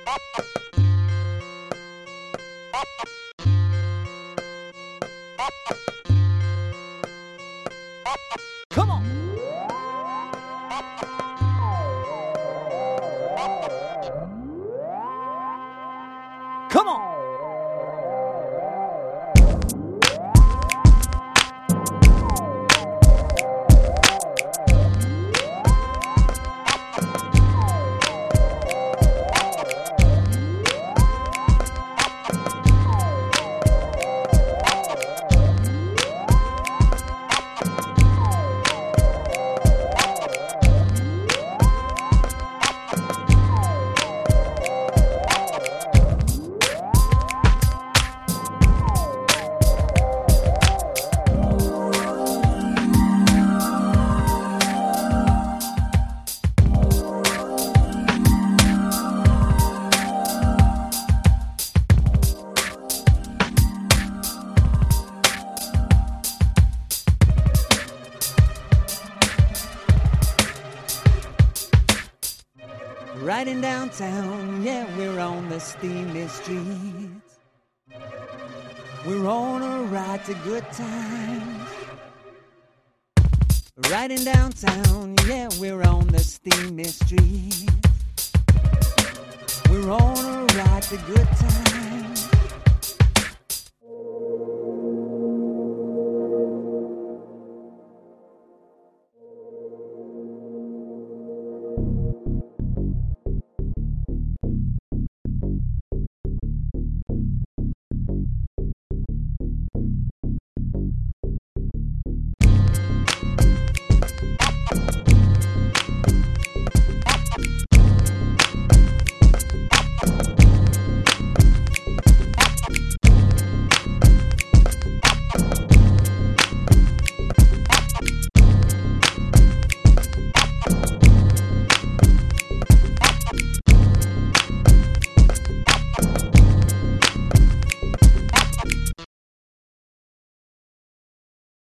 Come on. Come on. Riding downtown, yeah, we're on the steamy streets. We're on a ride to good times. Riding downtown, yeah, we're on the steamy streets. We're on a ride to good times.